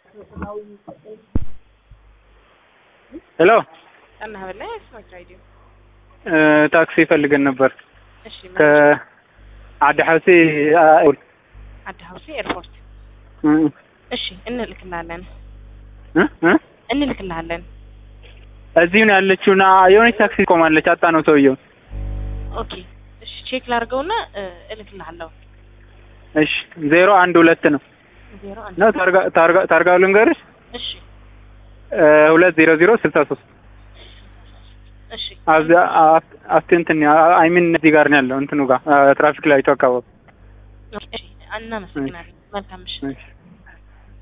ሄሎ እና በላይ ስማክ ራዲዮ ታክሲ ፈልገን ነበር። እሺ ከአዲ ሐውሲ አዲ ሐውሲ ኤርፖርት። እሺ እንልክልሃለን እንልክልሃለን። እዚሁ ነው ያለችውና የሆነች ታክሲ ቆማለች። አጣ ነው ሰውየው። ኦኬ እሺ ቼክ ላድርገውና እልክልሃለሁ። እሺ 012 ነው 01 ነው ታርጋው ልንገርሽ። እሺ 20063 እሺ አፍተንትን አይ ሚን እዚህ ጋር ነው ያለው እንትኑ ጋር ትራፊክ ላይቱ አካባቢ። እሺ እናመሰግናለን። መልካም ምሽት።